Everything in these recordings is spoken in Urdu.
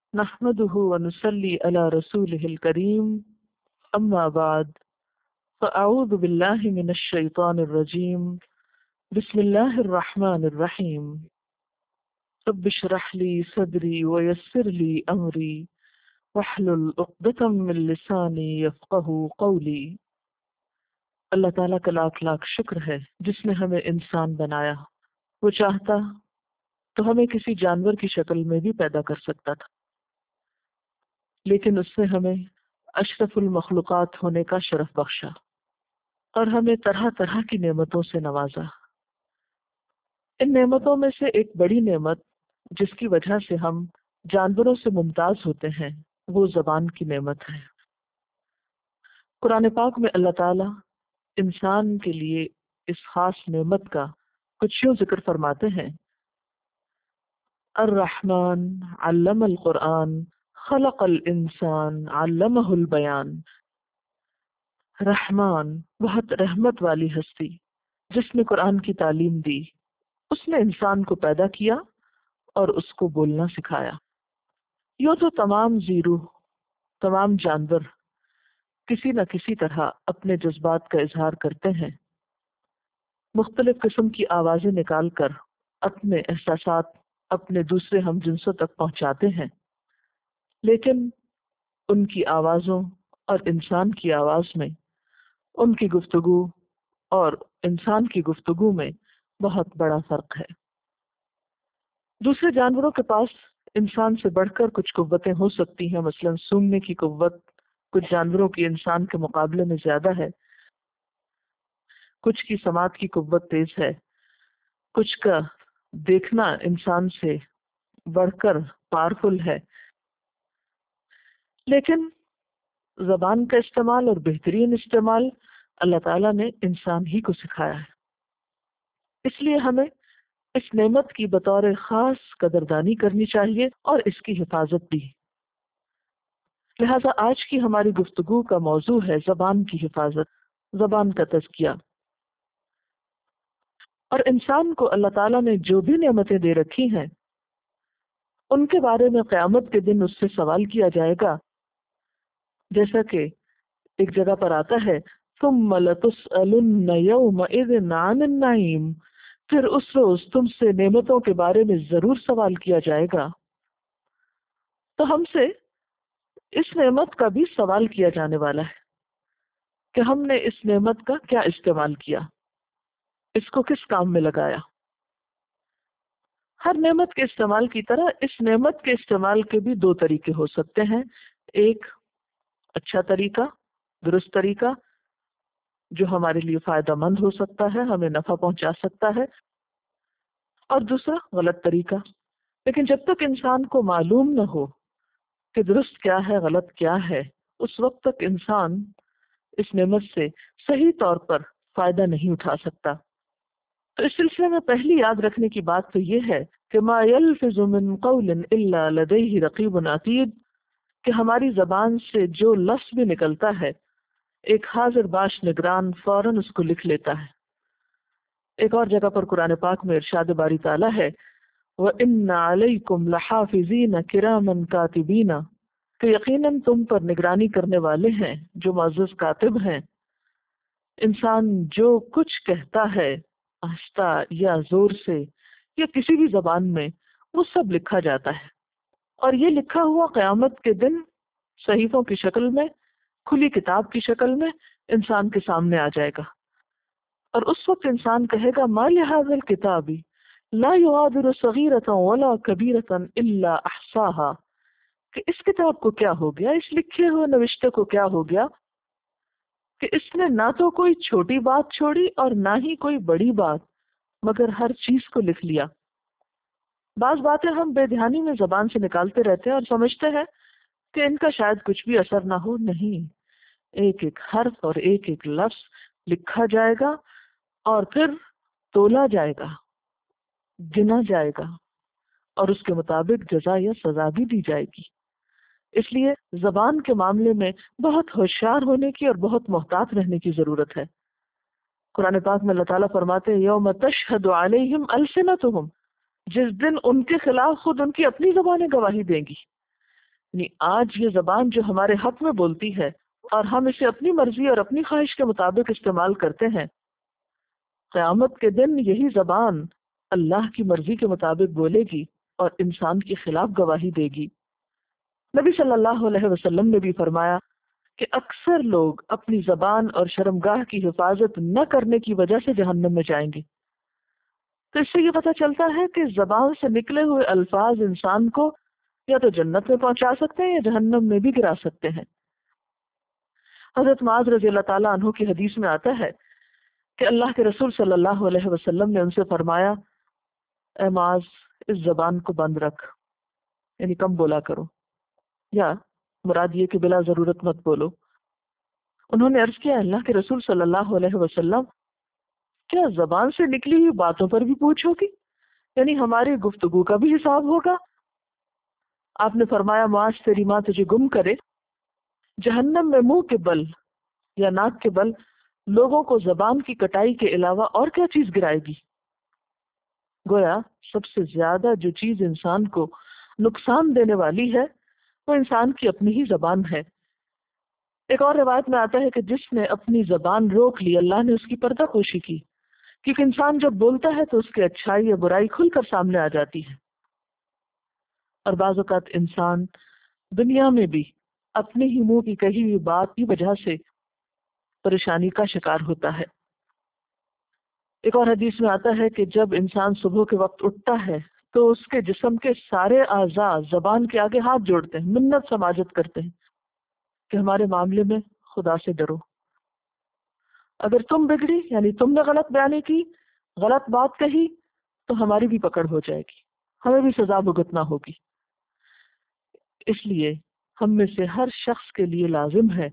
نحمده ونصلي على رسوله الكريم أما بعد فأعوذ بالله من الشيطان الرجيم بسم الله الرحمن الرحيم رب اشرح لي صدري ويسر لي أمري واحلل عقدة من لساني يفقهوا قولي۔ اللہ تعالیٰ کا لاکھ لاکھ شکر ہے جس نے ہمیں انسان بنایا۔ وہ چاہتا تو ہمیں کسی جانور کی شکل میں بھی پیدا کر سکتا تھا، لیکن اس نے ہمیں اشرف المخلوقات ہونے کا شرف بخشا اور ہمیں طرح طرح کی نعمتوں سے نوازا۔ ان نعمتوں میں سے ایک بڑی نعمت جس کی وجہ سے ہم جانوروں سے ممتاز ہوتے ہیں وہ زبان کی نعمت ہے۔ قرآن پاک میں اللہ تعالیٰ انسان کے لیے اس خاص نعمت کا کچھ یوں ذکر فرماتے ہیں: الرحمن علم القرآن خلق الانسان علمہ البیان۔ رحمان بہت رحمت والی ہستی جس نے قرآن کی تعلیم دی، اس نے انسان کو پیدا کیا اور اس کو بولنا سکھایا۔ یوں تو تمام زیروح، تمام جانور کسی نہ کسی طرح اپنے جذبات کا اظہار کرتے ہیں، مختلف قسم کی آوازیں نکال کر اپنے احساسات اپنے دوسرے ہم جنسوں تک پہنچاتے ہیں، لیکن ان کی آوازوں اور انسان کی آواز میں، ان کی گفتگو اور انسان کی گفتگو میں بہت بڑا فرق ہے۔ دوسرے جانوروں کے پاس انسان سے بڑھ کر کچھ قوتیں ہو سکتی ہیں، مثلا سونگنے کی قوت کچھ جانوروں کی انسان کے مقابلے میں زیادہ ہے، کچھ کی سماعت کی قوت تیز ہے، کچھ کا دیکھنا انسان سے بڑھ کر پاورفل ہے، لیکن زبان کا استعمال اور بہترین استعمال اللہ تعالیٰ نے انسان ہی کو سکھایا ہے۔ اس لیے ہمیں اس نعمت کی بطور خاص قدردانی کرنی چاہیے اور اس کی حفاظت بھی۔ لہذا آج کی ہماری گفتگو کا موضوع ہے زبان کی حفاظت، زبان کا تزکیہ۔ اور انسان کو اللہ تعالیٰ نے جو بھی نعمتیں دے رکھی ہیں ان کے بارے میں قیامت کے دن اس سے سوال کیا جائے گا، جیسا کہ ایک جگہ پر آتا ہے ثم لتسألن یومئذ عن النعیم، پھر اس روز تم سے نعمتوں کے بارے میں ضرور سوال کیا جائے گا۔ تو ہم سے اس نعمت کا بھی سوال کیا جانے والا ہے کہ ہم نے اس نعمت کا کیا استعمال کیا، اس کو کس کام میں لگایا۔ ہر نعمت کے استعمال کی طرح اس نعمت کے استعمال کے بھی دو طریقے ہو سکتے ہیں، ایک اچھا طریقہ، درست طریقہ جو ہمارے لیے فائدہ مند ہو سکتا ہے، ہمیں نفع پہنچا سکتا ہے، اور دوسرا غلط طریقہ۔ لیکن جب تک انسان کو معلوم نہ ہو کہ درست کیا ہے غلط کیا ہے، اس وقت تک انسان اس نعمت سے صحیح طور پر فائدہ نہیں اٹھا سکتا۔ تو اس سلسلے میں پہلی یاد رکھنے کی بات تو یہ ہے کہ ما یلفظ من قول الا لدیہ رقیب عتید، کہ ہماری زبان سے جو لفظ بھی نکلتا ہے ایک حاضر باش نگران فوراً اس کو لکھ لیتا ہے۔ ایک اور جگہ پر قرآن پاک میں ارشاد باری تعالیٰ ہے وَإِنَّ عَلَيْكُمْ لَحَافِظِينَ كِرَامًا كَاتِبِينَ، کہ یقیناً تم پر نگرانی کرنے والے ہیں جو معزز کاتب ہیں۔ انسان جو کچھ کہتا ہے آہستہ یا زور سے یا کسی بھی زبان میں، وہ سب لکھا جاتا ہے، اور یہ لکھا ہوا قیامت کے دن صحیفوں کی شکل میں، کھلی کتاب کی شکل میں انسان کے سامنے آ جائے گا، اور اس وقت انسان کہے گا ما لهذا الكتاب لا يغادر صغيرة ولا كبيرة الا احصاها، کہ اس کتاب کو کیا ہو گیا، اس لکھے ہوئے نوشتے کو کیا ہو گیا کہ اس نے نہ تو کوئی چھوٹی بات چھوڑی اور نہ ہی کوئی بڑی بات، مگر ہر چیز کو لکھ لیا۔ بعض باتیں ہم بے دھیانی میں زبان سے نکالتے رہتے ہیں اور سمجھتے ہیں کہ ان کا شاید کچھ بھی اثر نہ ہو، نہیں، ایک ایک حرف اور ایک ایک لفظ لکھا جائے گا اور پھر تولا جائے گا، گنا جائے گا، اور اس کے مطابق جزا یا سزا بھی دی جائے گی۔ اس لیے زبان کے معاملے میں بہت ہوشیار ہونے کی اور بہت محتاط رہنے کی ضرورت ہے۔ قرآن پاک میں اللہ تعالیٰ فرماتے ہیں یوم تشہد علیہم السنتہم، جس دن ان کے خلاف خود ان کی اپنی زبانیں گواہی دیں گی۔ یعنی آج یہ زبان جو ہمارے حق میں بولتی ہے اور ہم اسے اپنی مرضی اور اپنی خواہش کے مطابق استعمال کرتے ہیں، قیامت کے دن یہی زبان اللہ کی مرضی کے مطابق بولے گی اور انسان کے خلاف گواہی دے گی۔ نبی صلی اللہ علیہ وسلم نے بھی فرمایا کہ اکثر لوگ اپنی زبان اور شرمگاہ کی حفاظت نہ کرنے کی وجہ سے جہنم میں جائیں گے۔ تو اس سے یہ پتہ چلتا ہے کہ زبان سے نکلے ہوئے الفاظ انسان کو یا تو جنت میں پہنچا سکتے ہیں یا جہنم میں بھی گرا سکتے ہیں۔ حضرت معاذ رضی اللہ تعالیٰ عنہ کی حدیث میں آتا ہے کہ اللہ کے رسول صلی اللہ علیہ وسلم نے ان سے فرمایا، اے معاذ، اس زبان کو بند رکھ، یعنی کم بولا کرو، یا مراد یہ کہ بلا ضرورت مت بولو۔ انہوں نے عرض کیا، اللہ کے رسول صلی اللہ علیہ وسلم، کیا زبان سے نکلی ہوئی باتوں پر بھی پوچھو گی؟ یعنی ہماری گفتگو کا بھی حساب ہوگا؟ آپ نے فرمایا، معاذ، تیری ماں تجھے گم کرے، جہنم میں منہ کے بل یا ناک کے بل لوگوں کو زبان کی کٹائی کے علاوہ اور کیا چیز گرائے گی؟ گویا سب سے زیادہ جو چیز انسان کو نقصان دینے والی ہے وہ انسان کی اپنی ہی زبان ہے۔ ایک اور روایت میں آتا ہے کہ جس نے اپنی زبان روک لی، اللہ نے اس کی پردہ پوشی کی، کیونکہ انسان جب بولتا ہے تو اس کی اچھائی یا برائی کھل کر سامنے آ جاتی ہے۔ اور بعض اوقات انسان دنیا میں بھی اپنے ہی منہ کی کہی ہوئی بات کی وجہ سے پریشانی کا شکار ہوتا ہے۔ ایک اور حدیث میں آتا ہے کہ جب انسان صبح کے وقت اٹھتا ہے تو اس کے جسم کے سارے اعضاء زبان کے آگے ہاتھ جوڑتے ہیں، منت سماجت کرتے ہیں کہ ہمارے معاملے میں خدا سے ڈرو، اگر تم بگڑی، یعنی تم نے غلط بیانی کی، غلط بات کہی، تو ہماری بھی پکڑ ہو جائے گی، ہمیں بھی سزا بھگتنا ہوگی۔ اس لیے ہم میں سے ہر شخص کے لیے لازم ہے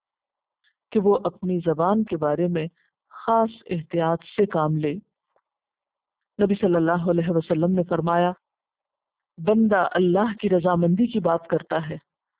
کہ وہ اپنی زبان کے بارے میں خاص احتیاط سے کام لے۔ نبی صلی اللہ علیہ وسلم نے فرمایا، بندہ اللہ کی رضامندی کی بات کرتا ہے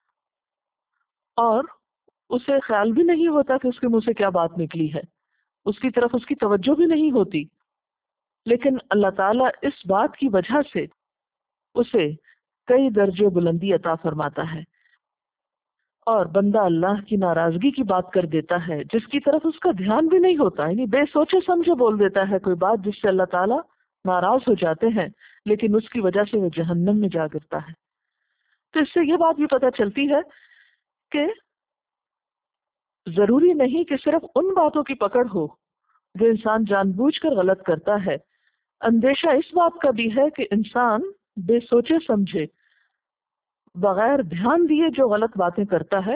اور اسے خیال بھی نہیں ہوتا کہ اس کے منہ سے کیا بات نکلی ہے، اس کی طرف اس کی توجہ بھی نہیں ہوتی، لیکن اللہ تعالیٰ اس بات کی وجہ سے اسے کئی درجے بلندی عطا فرماتا ہے۔ اور بندہ اللہ کی ناراضگی کی بات کر دیتا ہے جس کی طرف اس کا دھیان بھی نہیں ہوتا، یعنی بے سوچے سمجھے بول دیتا ہے کوئی بات جس سے اللہ تعالیٰ ناراض ہو جاتے ہیں، لیکن اس کی وجہ سے وہ جہنم میں جا گرتا ہے۔ تو اس سے یہ بات بھی پتہ چلتی ہے کہ ضروری نہیں کہ صرف ان باتوں کی پکڑ ہو جو انسان جان بوجھ کر غلط کرتا ہے، اندیشہ اس بات کا بھی ہے کہ انسان بے سوچے سمجھے بغیر دھیان دیے جو غلط باتیں کرتا ہے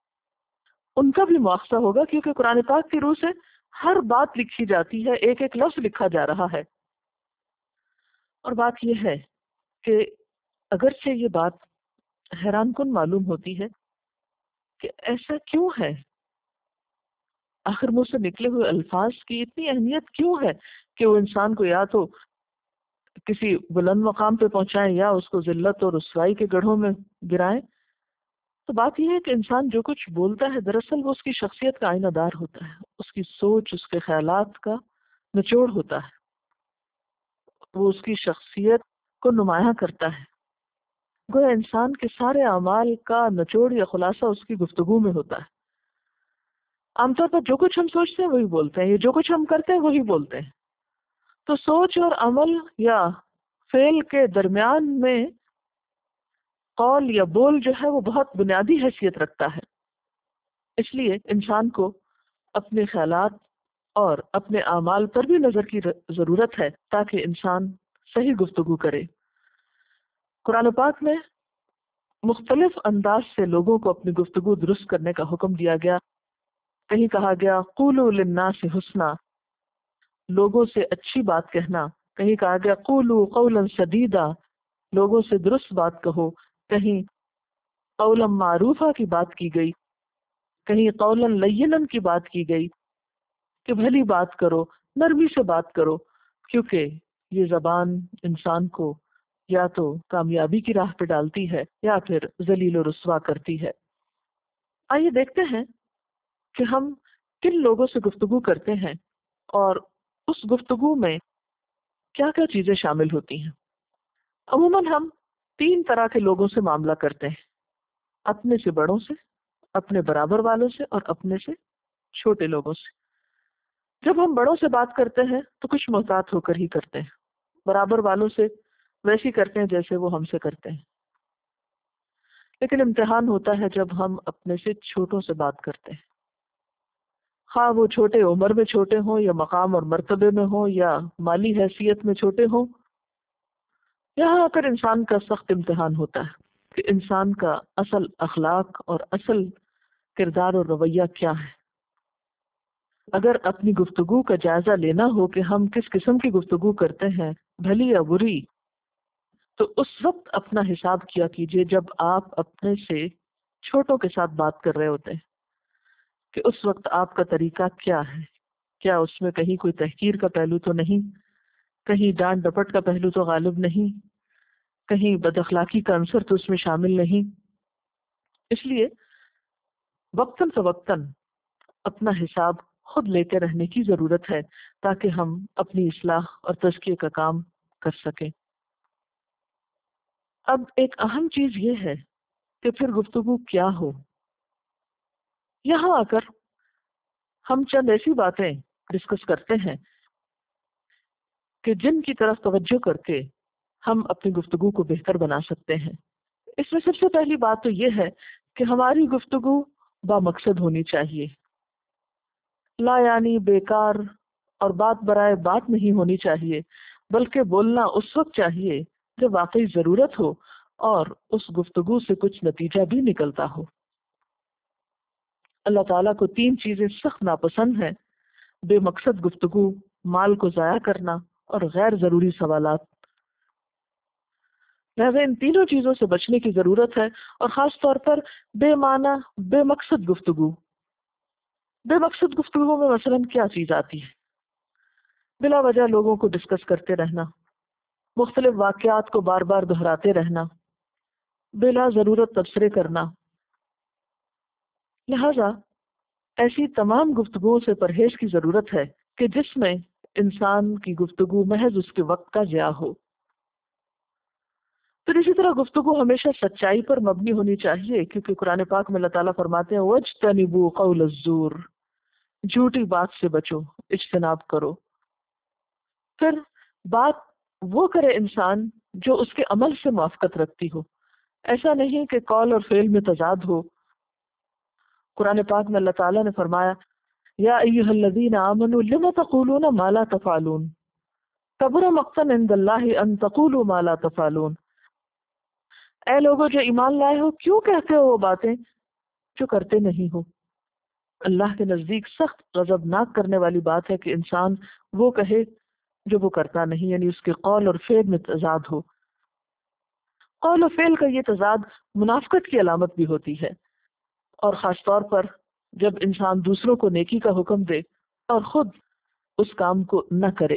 ان کا بھی مواخذہ ہوگا، کیونکہ قرآن پاک کی روح سے ہر بات لکھی جاتی ہے، ایک ایک لفظ لکھا جا رہا ہے۔ اور بات یہ ہے کہ اگرچہ یہ بات حیران کن معلوم ہوتی ہے کہ ایسا کیوں ہے، آخر منہ سے نکلے ہوئے الفاظ کی اتنی اہمیت کیوں ہے کہ وہ انسان کو یا تو کسی بلند مقام پہ پہنچائیں یا اس کو ذلت اور رسوائی کے گڑھوں میں گرائیں۔ تو بات یہ ہے کہ انسان جو کچھ بولتا ہے دراصل وہ اس کی شخصیت کا آئینہ دار ہوتا ہے، اس کی سوچ، اس کے خیالات کا نچوڑ ہوتا ہے، وہ اس کی شخصیت کو نمایاں کرتا ہے۔ گویا انسان کے سارے اعمال کا نچوڑ یا خلاصہ اس کی گفتگو میں ہوتا ہے۔ عام طور پر جو کچھ ہم سوچتے ہیں وہی بولتے ہیں، یا جو کچھ ہم کرتے ہیں وہی بولتے ہیں۔ تو سوچ اور عمل یا فعل کے درمیان میں قول یا بول جو ہے وہ بہت بنیادی حیثیت رکھتا ہے۔ اس لیے انسان کو اپنے خیالات اور اپنے اعمال پر بھی نظر کی ضرورت ہے تاکہ انسان صحیح گفتگو کرے۔ قرآن پاک میں مختلف انداز سے لوگوں کو اپنی گفتگو درست کرنے کا حکم دیا گیا۔ کہیں کہا گیا قولوا للناس حسنا، لوگوں سے اچھی بات کہنا، کہیں کہا گیا قولوا قولا سدیدا، لوگوں سے درست بات کہو، کہیں قولا معروفہ کی بات کی گئی، کہیں قولا لینا کی بات کی گئی کہ بھلی بات کرو، نرمی سے بات کرو، کیونکہ یہ زبان انسان کو یا تو کامیابی کی راہ پہ ڈالتی ہے یا پھر ذلیل و رسوا کرتی ہے۔ آئیے دیکھتے ہیں کہ ہم کن لوگوں سے گفتگو کرتے ہیں اور اس گفتگو میں کیا کیا چیزیں شامل ہوتی ہیں۔ عموماً ہم 3 طرح کے لوگوں سے معاملہ کرتے ہیں۔ اپنے سے بڑوں سے، اپنے برابر والوں سے اور اپنے سے چھوٹے لوگوں سے۔ جب ہم بڑوں سے بات کرتے ہیں تو کچھ محتاط ہو کر ہی کرتے ہیں، برابر والوں سے ویسے ہی کرتے ہیں جیسے وہ ہم سے کرتے ہیں۔ لیکن امتحان ہوتا ہے جب ہم اپنے سے چھوٹوں سے بات کرتے ہیں، خواہ وہ چھوٹے عمر میں چھوٹے ہوں یا مقام اور مرتبے میں ہوں یا مالی حیثیت میں چھوٹے ہوں۔ یہاں آ کر انسان کا سخت امتحان ہوتا ہے کہ انسان کا اصل اخلاق اور اصل کردار اور رویہ کیا ہے۔ اگر اپنی گفتگو کا جائزہ لینا ہو کہ ہم کس قسم کی گفتگو کرتے ہیں، بھلی یا بری، تو اس وقت اپنا حساب کیا کیجئے جب آپ اپنے سے چھوٹوں کے ساتھ بات کر رہے ہوتے ہیں کہ اس وقت آپ کا طریقہ کیا ہے۔ کیا اس میں کہیں کوئی تحقیر کا پہلو تو نہیں، کہیں ڈانٹ ڈپٹ کا پہلو تو غالب نہیں، کہیں بد اخلاقی کا عنصر تو اس میں شامل نہیں۔ اس لیے وقتاً فوقتاً اپنا حساب خود لیتے رہنے کی ضرورت ہے تاکہ ہم اپنی اصلاح اور تزکیے کا کام کر سکیں۔ اب ایک اہم چیز یہ ہے کہ پھر گفتگو کیا ہو۔ یہاں آ کر ہم چند ایسی باتیں ڈسکس کرتے ہیں کہ جن کی طرف توجہ کر کے ہم اپنی گفتگو کو بہتر بنا سکتے ہیں۔ اس میں سب سے پہلی بات تو یہ ہے کہ ہماری گفتگو با مقصد ہونی چاہیے، لا یعنی بیکار اور بات برائے بات نہیں ہونی چاہیے، بلکہ بولنا اس وقت چاہیے جب واقعی ضرورت ہو اور اس گفتگو سے کچھ نتیجہ بھی نکلتا ہو۔ اللہ تعالیٰ کو 3 چیزیں سخت ناپسند ہیں: بے مقصد گفتگو، مال کو ضائع کرنا اور غیر ضروری سوالات۔ لہذا ان تینوں چیزوں سے بچنے کی ضرورت ہے، اور خاص طور پر بے معنی بے مقصد گفتگو۔ بے مقصد گفتگو میں مثلاً کیا چیز آتی ہے؟ بلا وجہ لوگوں کو ڈسکس کرتے رہنا، مختلف واقعات کو بار بار دہراتے رہنا، بلا ضرورت تبصرے کرنا۔ لہذا ایسی تمام گفتگوؤں سے پرہیز کی ضرورت ہے کہ جس میں انسان کی گفتگو محض اس کے وقت کا ضیاع ہو۔ پھر اسی طرح گفتگو ہمیشہ سچائی پر مبنی ہونی چاہیے، کیونکہ قرآن پاک میں اللہ تعالیٰ فرماتے ہیں وَاجْتَنِبُوا قَوْلَ الزُّورِ، جھوٹی بات سے بچو، اجتناب کرو۔ پھر بات وہ کرے انسان جو اس کے عمل سے موافقت رکھتی ہو، ایسا نہیں کہ قول اور فعل میں تضاد ہو۔ قرآن پاک میں اللہ تعالیٰ نے فرمایا یا ایھا الذین آمنوا لم تقولون ما لا تفعلون کبر مقتا عند اللہ ان تقولوا ما لا تفعلون، اے لوگوں جو ایمان لائے ہو کیوں کہتے ہو وہ باتیں جو کرتے نہیں ہو۔ اللہ کے نزدیک سخت غضبناک کرنے والی بات ہے کہ انسان وہ کہے جو وہ کرتا نہیں، یعنی اس کے قول اور فعل میں تضاد ہو۔ قول و فعل کا یہ تضاد منافقت کی علامت بھی ہوتی ہے، اور خاص طور پر جب انسان دوسروں کو نیکی کا حکم دے اور خود اس کام کو نہ کرے۔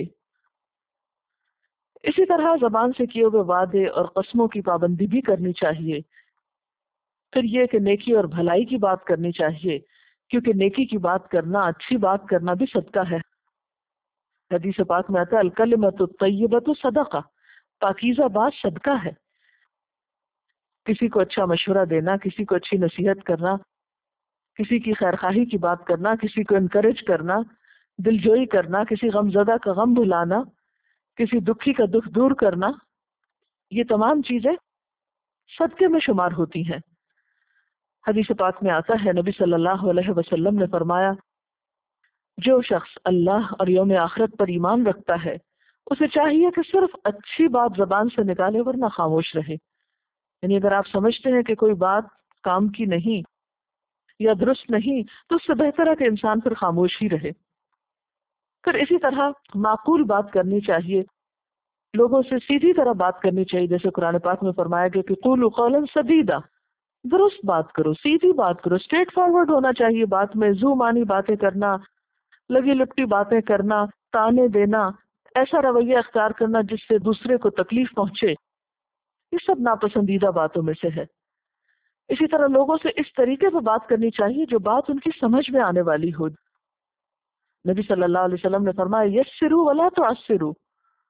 اسی طرح زبان سے کیے ہوئے وعدے اور قسموں کی پابندی بھی کرنی چاہیے۔ پھر یہ کہ نیکی اور بھلائی کی بات کرنی چاہیے، کیونکہ نیکی کی بات کرنا، اچھی بات کرنا بھی صدقہ ہے۔ حدیث پاک میں آتا ہے الکلمۃ الطیبۃ صدقہ، پاکیزہ بات صدقہ ہے۔ کسی کو اچھا مشورہ دینا، کسی کو اچھی نصیحت کرنا، کسی کی خیرخواہی کی بات کرنا، کسی کو انکریج کرنا، دلجوئی کرنا، کسی غم زدہ کا غم بھلانا، کسی دکھی کا دکھ دور کرنا، یہ تمام چیزیں صدقے میں شمار ہوتی ہیں۔ حدیث پاک میں آتا ہے نبی صلی اللہ علیہ وسلم نے فرمایا جو شخص اللہ اور یوم آخرت پر ایمان رکھتا ہے اسے چاہیے کہ صرف اچھی بات زبان سے نکالے ورنہ خاموش رہے۔ یعنی اگر آپ سمجھتے ہیں کہ کوئی بات کام کی نہیں یا درست نہیں تو اس سے بہتر ہے کہ انسان پھر خاموش ہی رہے۔ پھر اسی طرح معقول بات کرنی چاہیے، لوگوں سے سیدھی طرح بات کرنی چاہیے، جیسے قرآن پاک میں فرمایا گیا کہ قولوا قولا سدیدا، درست بات کرو، سیدھی بات کرو، اسٹریٹ فارورڈ ہونا چاہیے بات میں، زو مانی باتیں کرنا، لگی لپٹی باتیں کرنا، تانے دینا، ایسا رویہ اختیار کرنا جس سے دوسرے کو تکلیف پہنچے، یہ سب ناپسندیدہ باتوں میں سے ہے۔ اسی طرح لوگوں سے اس طریقے سے بات کرنی چاہیے جو بات ان کی سمجھ میں آنے والی ہو۔ نبی صلی اللہ علیہ وسلم نے فرمایا یسروا ولا تعسروا،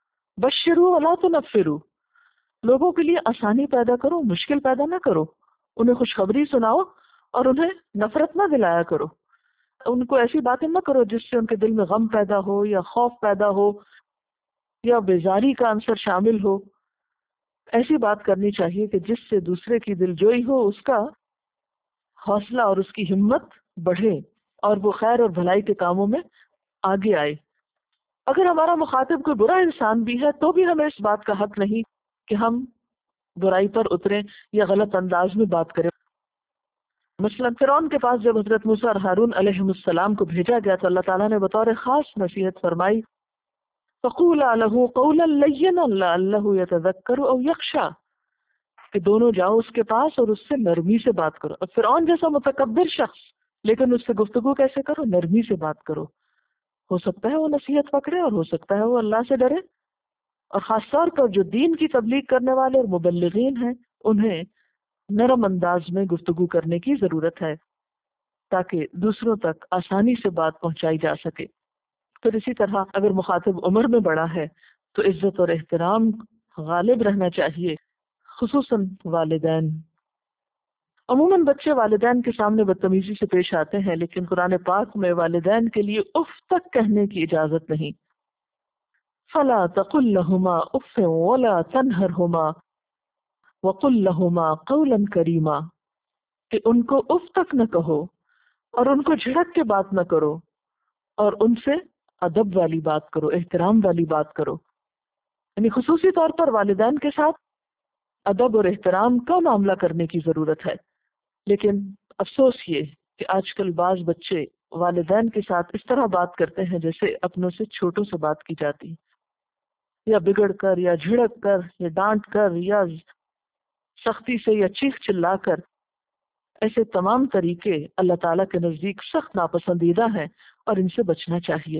بشروا ولا تنفروا، لوگوں کے لیے آسانی پیدا کرو، مشکل پیدا نہ کرو، انہیں خوشخبری سناؤ اور انہیں نفرت نہ دلایا کرو. ان کو ایسی باتیں نہ کرو جس سے ان کے دل میں غم پیدا ہو یا خوف پیدا ہو یا بیزاری کا عنصر شامل ہو. ایسی بات کرنی چاہیے کہ جس سے دوسرے کی دل جوئی ہو، اس کا حوصلہ اور اس کی ہمت بڑھے اور وہ خیر اور بھلائی کے کاموں میں آگے آئے. اگر ہمارا مخاطب کوئی برا انسان بھی ہے تو بھی ہمیں اس بات کا حق نہیں کہ ہم برائی پر اتریں یا غلط انداز میں بات کریں. مثلا فرعون کے پاس جب حضرت موسیٰ اور ہارون علیہ السلام کو بھیجا گیا تو اللہ تعالیٰ نے بطور خاص نصیحت فرمائی فَقُولَا لَهُ قَوْلًا لَيِّنًا لَعَلَّهُ يَتَذَكَّرُ أَوْ يَخْشَىٰ کہ دونوں جاؤ اس کے پاس اور اس سے نرمی سے بات کرو. اور فرعون جیسا متکبر شخص لیکن اس سے گفتگو کیسے کرو؟ نرمی سے بات کرو. ہو سکتا ہے وہ نصیحت پکڑے اور ہو سکتا ہے وہ اللہ سے ڈرے. اور خاص طور پر جو دین کی تبلیغ کرنے والے اور مبلغین ہیں انہیں نرم انداز میں گفتگو کرنے کی ضرورت ہے تاکہ دوسروں تک آسانی سے بات پہنچائی جا سکے. پھر اسی طرح اگر مخاطب عمر میں بڑا ہے تو عزت اور احترام غالب رہنا چاہیے، خصوصاً والدین. عموماً بچے والدین کے سامنے بدتمیزی سے پیش آتے ہیں، لیکن قرآن پاک میں والدین کے لیے اف تک کہنے کی اجازت نہیں. فَلَا تَقُل لَّهُمَا اُفٍّ وَلَا تَنْهَرْهُمَا وَقُل لَّهُمَا قَوْلًا كَرِيمًا کہ ان کو اف تک نہ کہو اور ان کو جھڑک کے بات نہ کرو اور ان سے ادب والی بات کرو، احترام والی بات کرو. یعنی خصوصی طور پر والدین کے ساتھ ادب اور احترام کا معاملہ کرنے کی ضرورت ہے. لیکن افسوس یہ کہ آج کل بعض بچے والدین کے ساتھ اس طرح بات کرتے ہیں جیسے اپنوں سے چھوٹوں سے بات کی جاتی، یا بگڑ کر یا جھڑک کر یا ڈانٹ کر یا سختی سے یا چیخ چلا کر. ایسے تمام طریقے اللہ تعالیٰ کے نزدیک سخت ناپسندیدہ ہیں اور ان سے بچنا چاہیے.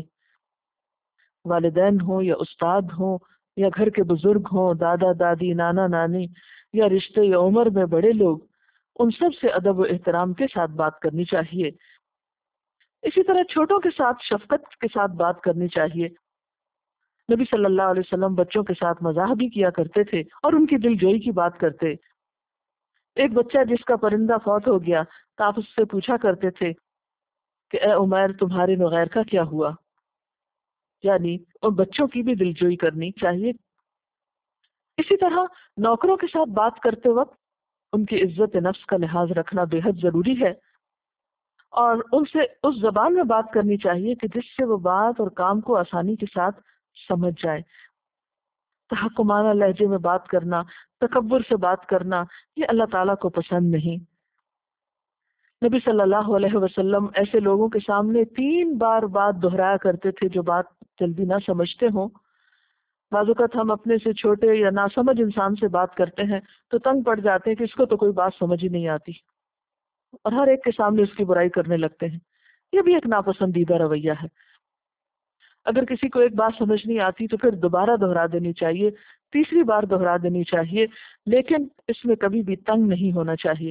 والدین ہوں یا استاد ہوں یا گھر کے بزرگ ہوں، دادا دادی، نانا نانی یا رشتے یا عمر میں بڑے لوگ، ان سب سے ادب و احترام کے ساتھ بات کرنی چاہیے. اسی طرح چھوٹوں کے ساتھ شفقت کے ساتھ بات کرنی چاہیے. نبی صلی اللہ علیہ وسلم بچوں کے ساتھ مزاح بھی کیا کرتے تھے اور ان کی دل جوئی کی بات کرتے. ایک بچہ جس کا پرندہ فوت ہو گیا تو آپ اس سے پوچھا کرتے تھے کہ اے عمیر تمہارے بغیر کا کیا ہوا. یعنی ان بچوں کی بھی دلجوئی کرنی چاہیے. اسی طرح نوکروں کے ساتھ بات کرتے وقت ان کی عزت نفس کا لحاظ رکھنا بے حد ضروری ہے اور ان سے اس زبان میں بات کرنی چاہیے کہ جس سے وہ بات اور کام کو آسانی کے ساتھ سمجھ جائے. تحکمانہ لہجے میں بات کرنا، تکبر سے بات کرنا، یہ اللہ تعالیٰ کو پسند نہیں. نبی صلی اللہ علیہ وسلم ایسے لوگوں کے سامنے 3 بار بات دہرایا کرتے تھے جو بات جلدی نہ سمجھتے ہوں. بعض اوقات ہم اپنے سے چھوٹے یا ناسمجھ انسان سے بات کرتے ہیں تو تنگ پڑ جاتے ہیں کہ اس کو تو کوئی بات سمجھ ہی نہیں آتی اور ہر ایک کے سامنے اس کی برائی کرنے لگتے ہیں. یہ بھی ایک ناپسندیدہ رویہ ہے. اگر کسی کو ایک بات سمجھ نہیں آتی تو پھر دوبارہ دہرا دینی چاہیے، تیسری بار دہرا دینی چاہیے، لیکن اس میں کبھی بھی تنگ نہیں ہونا چاہیے.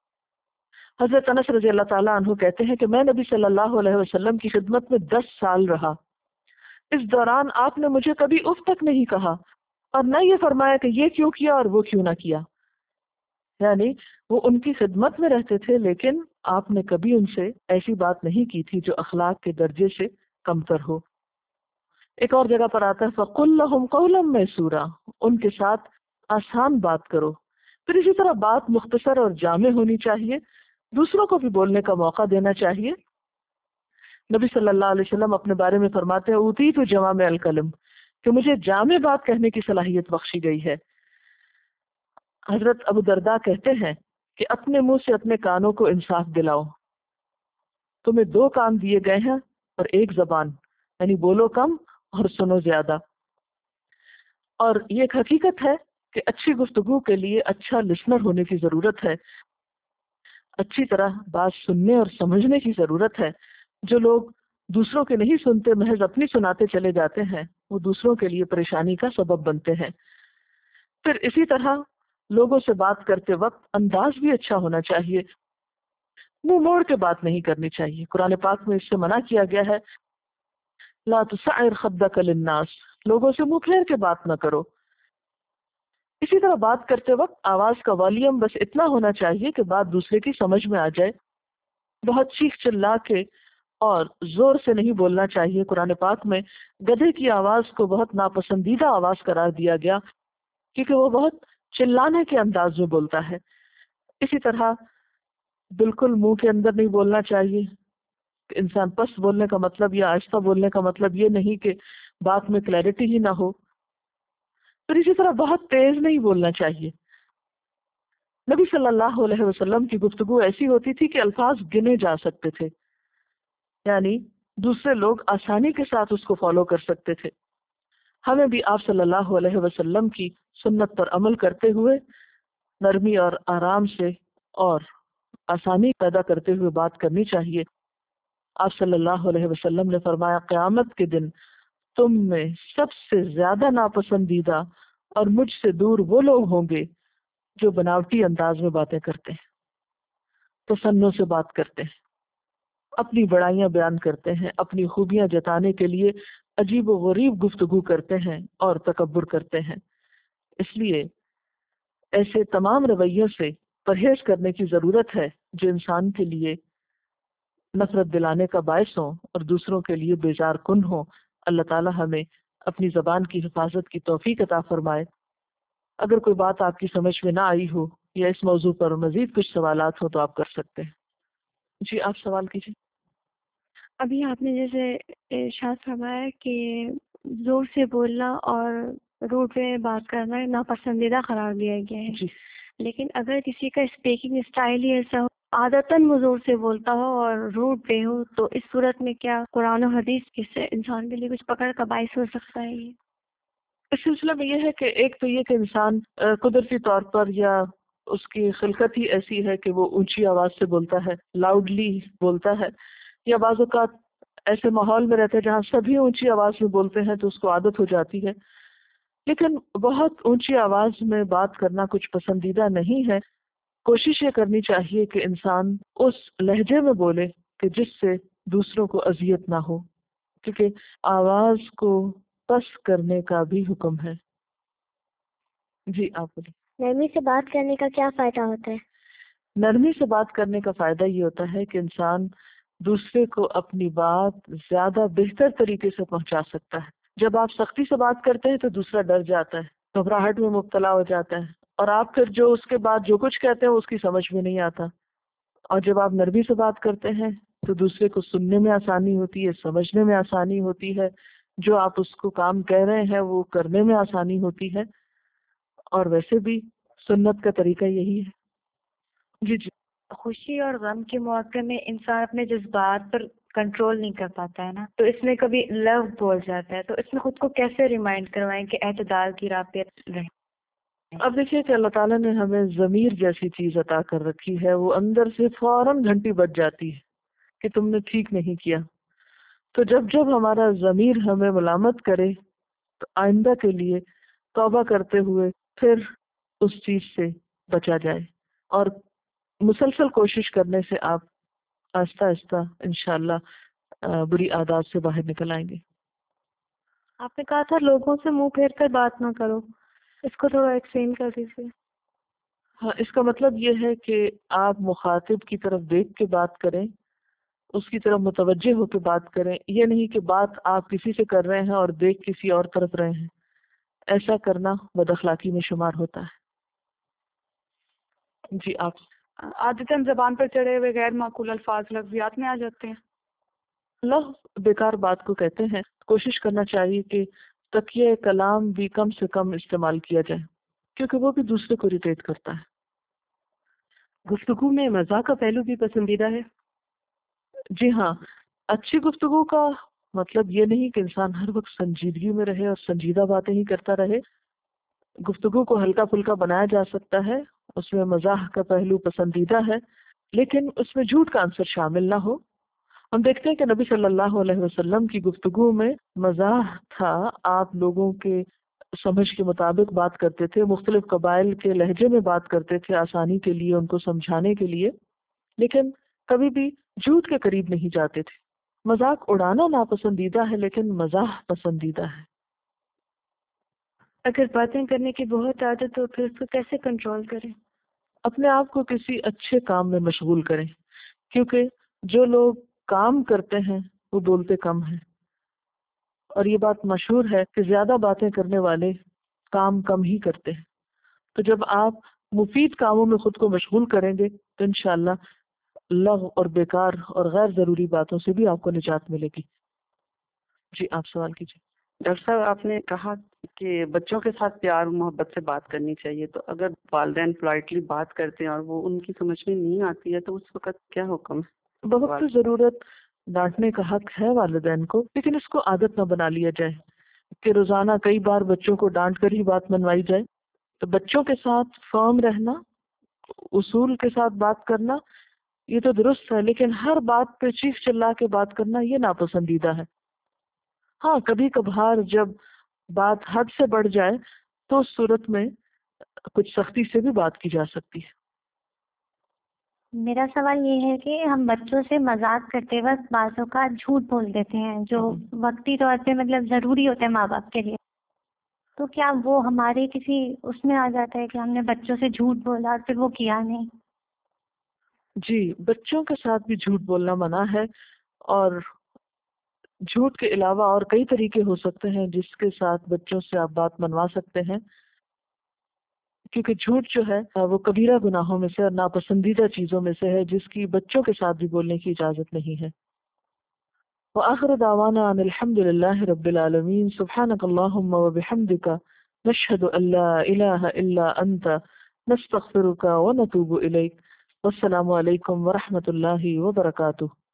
حضرت انس رضی اللہ تعالیٰ عنہ کہتے ہیں کہ میں نبی صلی اللہ علیہ وسلم کی خدمت میں 10 سال رہا. اس دوران آپ نے مجھے کبھی اف تک نہیں کہا اور نہ یہ فرمایا کہ یہ کیوں کیا اور وہ کیوں نہ کیا. یعنی وہ ان کی خدمت میں رہتے تھے لیکن آپ نے کبھی ان سے ایسی بات نہیں کی تھی جو اخلاق کے درجے سے کمتر ہو. ایک اور جگہ پر آتا ہے فَقُلْ لَهُمْ قَوْلًا مَيْسُورًا ان کے ساتھ آسان بات کرو. پھر اسی طرح بات مختصر اور جامع ہونی چاہیے، دوسروں کو بھی بولنے کا موقع دینا چاہیے. نبی صلی اللہ علیہ وسلم اپنے بارے میں فرماتے ہیں اوتیت جوامع الکلم کہ مجھے جامع بات کہنے کی صلاحیت بخشی گئی ہے. حضرت ابو درداء کہتے ہیں کہ اپنے منہ سے اپنے کانوں کو انصاف دلاؤ. تمہیں 2 کان دیے گئے ہیں اور 1 زبان، یعنی بولو کم اور سنو زیادہ. اور یہ ایک حقیقت ہے کہ اچھی گفتگو کے لیے اچھا لسنر ہونے کی ضرورت ہے، اچھی طرح بات سننے اور سمجھنے کی ضرورت ہے. جو لوگ دوسروں کے نہیں سنتے محض اپنی سناتے چلے جاتے ہیں وہ دوسروں کے لیے پریشانی کا سبب بنتے ہیں. پھر اسی طرح لوگوں سے بات کرتے وقت انداز بھی اچھا ہونا چاہیے، منہ موڑ کے بات نہیں کرنی چاہیے. قرآن پاک میں اس سے منع کیا گیا ہے لا تسعر خدک للناس، لوگوں سے منہ پھیر کے بات نہ کرو. اسی طرح بات کرتے وقت آواز کا والیوم بس اتنا ہونا چاہیے کہ بات دوسرے کی سمجھ میں آ جائے. بہت چیخ چلا کے اور زور سے نہیں بولنا چاہیے. قرآن پاک میں گدھے کی آواز کو بہت ناپسندیدہ آواز قرار دیا گیا کیونکہ وہ بہت چلانے کے انداز میں بولتا ہے. اسی طرح بالکل منہ کے اندر نہیں بولنا چاہیے. انسان پست بولنے کا مطلب یا آہستہ بولنے کا مطلب یہ نہیں کہ بات میں کلیئرٹی ہی نہ ہو. پھر اسی طرح بہت تیز نہیں بولنا چاہیے. نبی صلی اللہ علیہ وسلم کی گفتگو ایسی ہوتی تھی کہ الفاظ گنے جا سکتے تھے، یعنی دوسرے لوگ آسانی کے ساتھ اس کو فالو کر سکتے تھے. ہمیں بھی آپ صلی اللہ علیہ وسلم کی سنت پر عمل کرتے ہوئے نرمی اور آرام سے اور آسانی پیدا کرتے ہوئے بات کرنی چاہیے. آپ صلی اللہ علیہ وسلم نے فرمایا قیامت کے دن تم میں سب سے زیادہ ناپسندیدہ اور مجھ سے دور وہ لوگ ہوں گے جو بناوٹی انداز میں باتیں کرتے ہیں، تصنع سے بات کرتے ہیں، اپنی بڑائیاں بیان کرتے ہیں، اپنی خوبیاں جتانے کے لیے عجیب و غریب گفتگو کرتے ہیں اور تکبر کرتے ہیں. اس لیے ایسے تمام رویوں سے پرہیز کرنے کی ضرورت ہے جو انسان کے لیے نفرت دلانے کا باعث ہوں اور دوسروں کے لیے بیزار کن ہوں. اللہ تعالی ہمیں اپنی زبان کی حفاظت کی توفیق عطا فرمائے. اگر کوئی بات آپ کی سمجھ میں نہ آئی ہو یا اس موضوع پر مزید کچھ سوالات ہو تو آپ کر سکتے ہیں. جی آپ سوال کیجیے. ابھی آپ نے جیسے ارشاد فرمایا کہ زور سے بولنا اور روڈ پہ بات کرنا ناپسندیدہ قرار دیا گیا ہے. جی لیکن اگر کسی کا اسپیکنگ اسٹائل ہی ایسا ہو، عادتاً وہ زور سے بولتا ہو اور روڈ پہ ہو، تو اس صورت میں کیا قرآن و حدیث کس سے انسان کے لیے کچھ پکڑ کا باعث ہو سکتا ہے؟ یہ اس سلسلے میں یہ ہے کہ ایک تو یہ کہ انسان قدرتی طور پر یا اس کی خلقت ہی ایسی ہے کہ وہ اونچی آواز سے بولتا ہے، لاؤڈلی بولتا ہے، یا بعض اوقات ایسے ماحول میں رہتے ہیں جہاں سبھی اونچی آواز میں بولتے ہیں تو اس کو عادت ہو جاتی ہے. لیکن بہت اونچی آواز میں بات کرنا کچھ پسندیدہ نہیں ہے. کوشش یہ کرنی چاہیے کہ انسان اس لہجے میں بولے کہ جس سے دوسروں کو اذیت نہ ہو، کیونکہ آواز کو پست کرنے کا بھی حکم ہے. جی آپ بولیں. نرمی سے بات کرنے کا کیا فائدہ ہوتا ہے؟ نرمی سے بات کرنے کا فائدہ یہ ہوتا ہے کہ انسان دوسرے کو اپنی بات زیادہ بہتر طریقے سے پہنچا سکتا ہے. جب آپ سختی سے بات کرتے ہیں تو دوسرا ڈر جاتا ہے، گھبراہٹ میں مبتلا ہو جاتا ہے، اور آپ پھر جو اس کے بعد جو کچھ کہتے ہیں اس کی سمجھ میں نہیں آتا. اور جب آپ نرمی سے بات کرتے ہیں تو دوسرے کو سننے میں آسانی ہوتی ہے، سمجھنے میں آسانی ہوتی ہے، جو آپ اس کو کام کہہ رہے ہیں وہ کرنے میں آسانی ہوتی ہے. اور ویسے بھی سنت کا طریقہ یہی ہے. جی جی. خوشی اور غم کے موقع میں انسان اپنے جذبات پر کنٹرول نہیں کر پاتا ہے نا، تو اس میں کبھی لو بول جاتا ہے، تو اس میں خود کو کیسے ریمائنڈ کروائیں کہ اعتدال کی راہ پہ رہیں؟ اب دیکھیے کہ اللہ تعالیٰ نے ہمیں ضمیر جیسی چیز عطا کر رکھی ہے، وہ اندر سے فوراً گھنٹی بج جاتی ہے کہ تم نے ٹھیک نہیں کیا. تو جب جب ہمارا ضمیر ہمیں ملامت کرے تو آئندہ کے لیے توبہ کرتے ہوئے پھر اس چیز سے بچا جائے، اور مسلسل کوشش کرنے سے آپ آہستہ آہستہ انشاءاللہ بری عادات سے باہر نکل آئیں گے. آپ نے کہا تھا لوگوں سے منہ پھیر کر بات نہ کرو، اس کو تھوڑا ایکسپلین کر دیجیے. ہاں، اس کا مطلب یہ ہے کہ آپ مخاطب کی طرف دیکھ کے بات کریں، اس کی طرف متوجہ ہو کے بات کریں. یہ نہیں کہ بات آپ کسی سے کر رہے ہیں اور دیکھ کسی اور طرف رہے ہیں. ایسا کرنا بد اخلاقی میں شمار ہوتا ہے. جی آپ. عادتاً زبان پر چڑھے ہوئے غیر معقول الفاظ لفظیات میں آ جاتے ہیں. لفظ بیکار بات کو کہتے ہیں. کوشش کرنا چاہیے کہ تکیہ کلام بھی کم سے کم استعمال کیا جائے، کیونکہ وہ بھی دوسرے کو اریٹیٹ کرتا ہے. گفتگو میں مزاح کا پہلو بھی پسندیدہ ہے. جی ہاں، اچھی گفتگو کا مطلب یہ نہیں کہ انسان ہر وقت سنجیدگی میں رہے اور سنجیدہ باتیں ہی کرتا رہے. گفتگو کو ہلکا پھلکا بنایا جا سکتا ہے، اس میں مزاح کا پہلو پسندیدہ ہے، لیکن اس میں جھوٹ کا عنصر شامل نہ ہو. ہم دیکھتے ہیں کہ نبی صلی اللہ علیہ وسلم کی گفتگو میں مزاح تھا. آپ لوگوں کے سمجھ کے مطابق بات کرتے تھے، مختلف قبائل کے لہجے میں بات کرتے تھے آسانی کے لیے، ان کو سمجھانے کے لیے، لیکن کبھی بھی جھوٹ کے قریب نہیں جاتے تھے. مذاق اڑانا ناپسندیدہ ہے لیکن مزاح پسندیدہ ہے. اگر باتیں کرنے کی بہت عادت ہو پھر اس کو کیسے کنٹرول کریں؟ اپنے آپ کو کسی اچھے کام میں مشغول کریں، کیونکہ جو لوگ کام کرتے ہیں وہ بولتے کم ہیں، اور یہ بات مشہور ہے کہ زیادہ باتیں کرنے والے کام کم ہی کرتے ہیں۔ تو جب آپ مفید کاموں میں خود کو مشغول کریں گے تو انشاءاللہ لغو اور بیکار اور غیر ضروری باتوں سے بھی آپ کو نجات ملے گی۔ جی آپ سوال کیجیے۔ ڈاکٹر صاحب آپ نے کہا کہ بچوں کے ساتھ پیار محبت سے بات کرنی چاہیے، تو اگر والدین پولائٹلی بات کرتے ہیں اور وہ ان کی سمجھ میں نہیں آتی ہے تو اس وقت کیا حکم ہے؟ بوقت ضرورت ڈانٹنے کا حق ہے والدین کو، لیکن اس کو عادت نہ بنا لیا جائے کہ روزانہ کئی بار بچوں کو ڈانٹ کر ہی بات منوائی جائے۔ تو بچوں کے ساتھ فرم رہنا، اصول کے ساتھ بات کرنا یہ تو درست ہے، لیکن ہر بات پہ چیخ چلا کے بات کرنا یہ ناپسندیدہ ہے۔ ہاں کبھی کبھار جب بات حد سے بڑھ جائے تو اس صورت میں کچھ سختی سے بھی بات کی جا سکتی ہے۔ میرا سوال یہ ہے کہ ہم بچوں سے مذاق کرتے وقت بعض اوقات جھوٹ بول دیتے ہیں جو وقتی طور پہ مطلب ضروری ہوتے ہیں ماں باپ کے لیے، تو کیا وہ ہمارے کسی اس میں آ جاتا ہے کہ ہم نے بچوں سے جھوٹ بولا اور پھر وہ کیا نہیں؟ جی بچوں کے ساتھ بھی جھوٹ بولنا منع ہے، اور جھوٹ کے علاوہ اور کئی طریقے ہو سکتے ہیں جس کے ساتھ بچوں سے آپ بات منوا سکتے ہیں، کیونکہ جھوٹ جو ہے وہ کبیرہ گناہوں میں سے اور ناپسندیدہ چیزوں میں سے ہے جس کی بچوں کے ساتھ بھی بولنے کی اجازت نہیں ہے۔ وآخر دعوانا ان الحمد للہ رب العالمین، سبحانک اللہم وبحمدک، نشہد ان لا الہ الا انت، نستغفرک ونتوب الیک، والسلام علیکم ورحمۃ اللہ وبرکاتہ۔